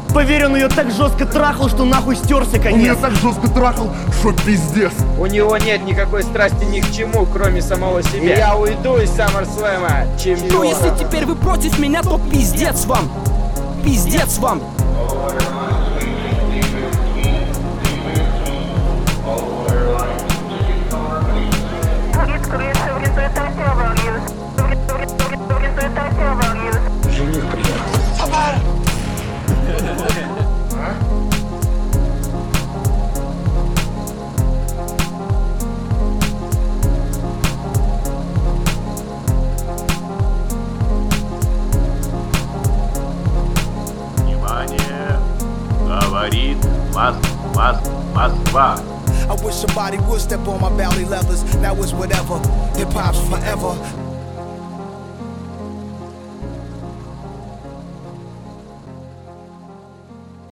Поверь, он ее так жестко трахал, что нахуй стерся Он конец. ее так жестко трахал, что пиздец. У него нет никакой страсти ни к чему, кроме самого себя. И я уйду из SummerSlam Ну чемпионом. если теперь вы против меня, то пиздец вам. Пиздец вам. Жених приехал. Внимание! Говорит Москва. I wish somebody would step on my belly levers. Now it's whatever. Hip hop's forever.